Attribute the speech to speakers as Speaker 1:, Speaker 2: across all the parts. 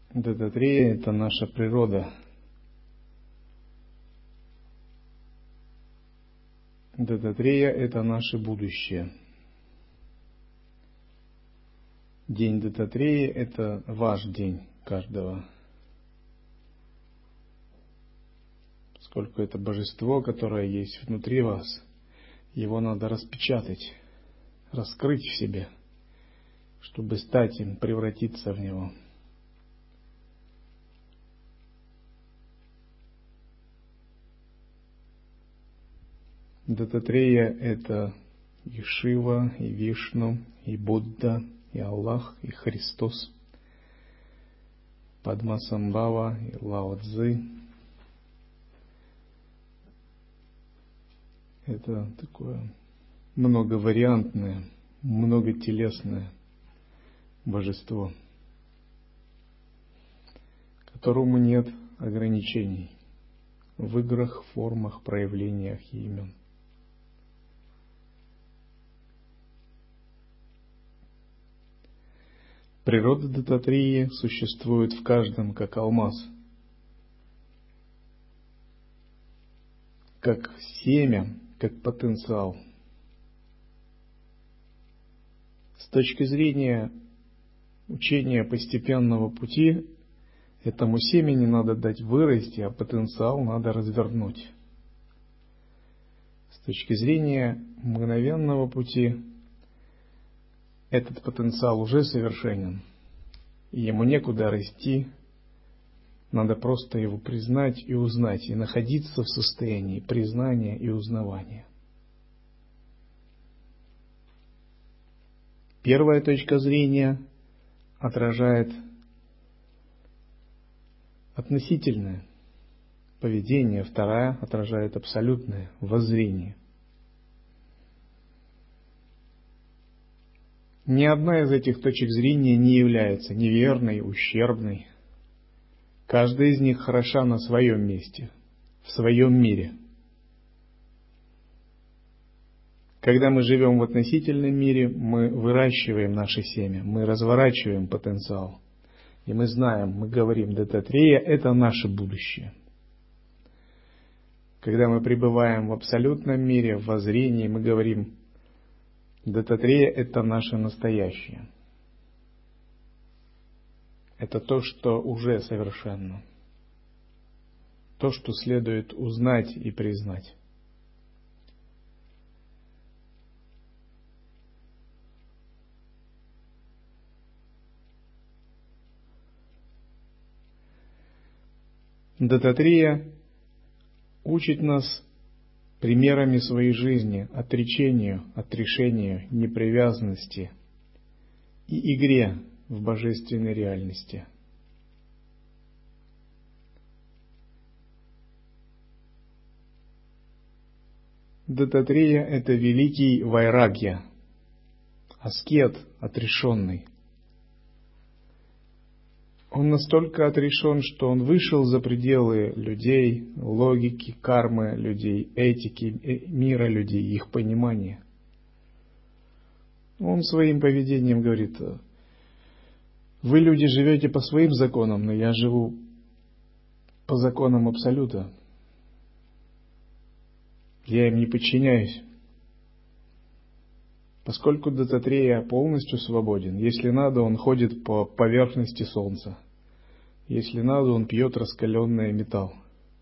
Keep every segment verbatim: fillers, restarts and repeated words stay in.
Speaker 1: Дататрея — это наша природа. Дататрея — это наше будущее. День Дататреи — это ваш день каждого. Поскольку это божество, которое есть внутри вас, его надо распечатать, раскрыть в себе, чтобы стать им, превратиться в него. Дататрея — это и Шива, и Вишну, и Будда, и Аллах, и Христос, Падмасамбхава, и Лао Цзы. Это такое многовариантное, многотелесное божество, которому нет ограничений в играх, формах, проявлениях и имен. Природа Дататреи существует в каждом, как алмаз, как семя, как потенциал. С точки зрения учения постепенного пути, этому семени надо дать вырасти, а потенциал надо развернуть. С точки зрения мгновенного пути, этот потенциал уже совершенен, и ему некуда расти, надо просто его признать и узнать, и находиться в состоянии признания и узнавания. Первая точка зрения отражает относительное поведение, вторая отражает абсолютное воззрение. Ни одна из этих точек зрения не является неверной, ущербной. Каждая из них хороша на своем месте, в своем мире. Когда мы живем в относительном мире, мы выращиваем наше семя, мы разворачиваем потенциал. И мы знаем, мы говорим, Дататрея — это наше будущее. Когда мы пребываем в абсолютном мире, в воззрении, мы говорим, Дататрея — это наше настоящее. Это то, что уже совершенно. То, что следует узнать и признать. Дататрея учит нас примерами своей жизни отречению, отрешению, непривязанности и игре в божественной реальности. Дататрея — это великий вайрагья, аскет отрешенный. Он настолько отрешен, что он вышел за пределы людей, логики, кармы людей, этики, мира людей, их понимания. Он своим поведением говорит: вы, люди, живете по своим законам, но я живу по законам Абсолюта. Я им не подчиняюсь. Поскольку Дататрея полностью свободен, если надо, он ходит по поверхности солнца. Если надо, он пьет раскаленный металл.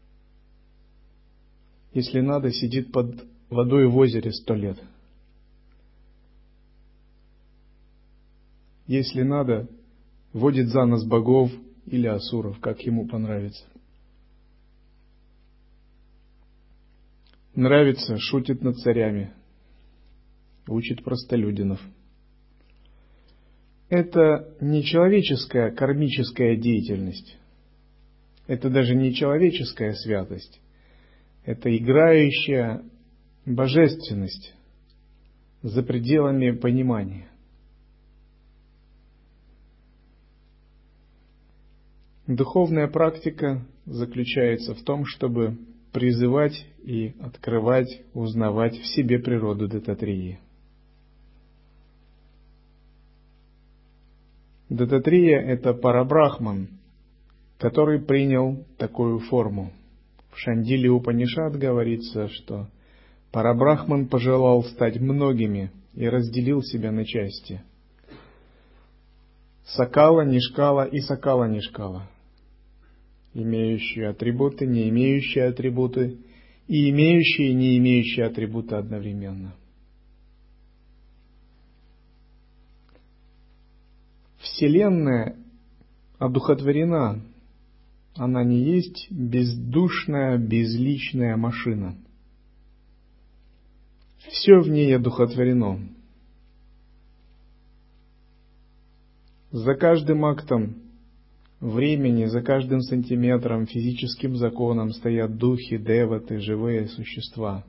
Speaker 1: Если надо, сидит под водой в озере сто лет. Если надо, водит за нос богов или асуров, как ему понравится. Нравится, шутит над царями, учит простолюдинов. Это не человеческая кармическая деятельность. Это даже не человеческая святость. Это играющая божественность за пределами понимания. Духовная практика заключается в том, чтобы призывать и открывать, узнавать в себе природу Дататреи. Дататрея — это Парабрахман, который принял такую форму. В Шандиле Упанишад говорится, что Парабрахман пожелал стать многими и разделил себя на части. Сакала, Нишкала и Сакала, Нишкала. Имеющие атрибуты, не имеющие атрибуты, и имеющие и не имеющие атрибуты одновременно. Вселенная одухотворена. Она не есть бездушная, безличная машина. Все в ней одухотворено. За каждым актом времени, за каждым сантиметром, физическим законом стоят духи, деваты, живые существа.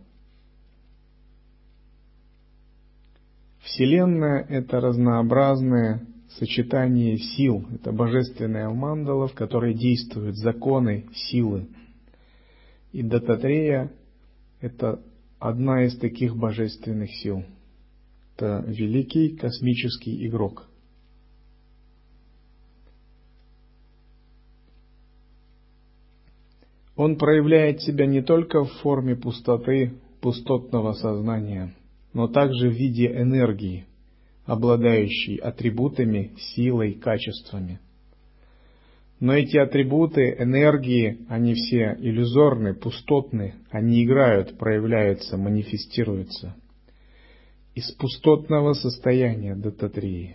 Speaker 1: Вселенная — это разнообразное сочетание сил, это божественная мандала, в которой действуют законы силы. И Дататрея — это одна из таких божественных сил. Это великий космический игрок. Он проявляет себя не только в форме пустоты, пустотного сознания, но также в виде энергии, обладающей атрибутами, силой, качествами. Но эти атрибуты, энергии, они все иллюзорны, пустотны, они играют, проявляются, манифестируются из пустотного состояния Дататреи.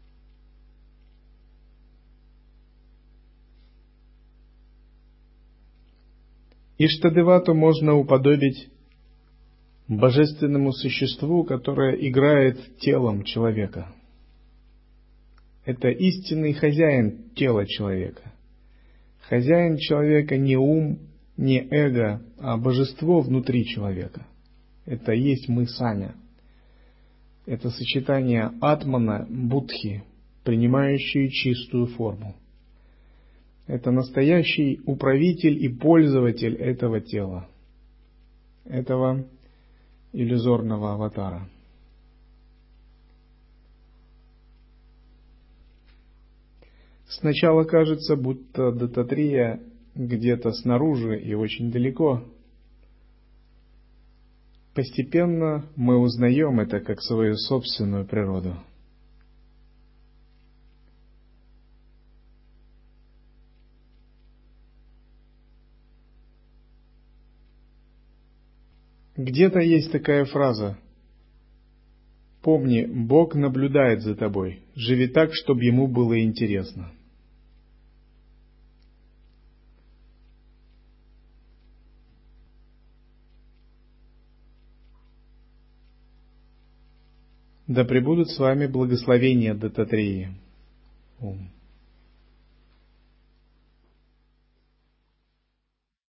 Speaker 1: Иштадевату можно уподобить божественному существу, которое играет телом человека. Это истинный хозяин тела человека. Хозяин человека не ум, не эго, а божество внутри человека. Это и есть мы сами. Это сочетание атмана, будхи, принимающие чистую форму. Это настоящий управитель и пользователь этого тела, этого иллюзорного аватара. Сначала кажется, будто Дататрея где-то снаружи и очень далеко. Постепенно мы узнаем это как свою собственную природу. Где-то есть такая фраза: «Помни, Бог наблюдает за тобой, живи так, чтобы Ему было интересно». Да пребудут с вами благословения Дататреи. Ом.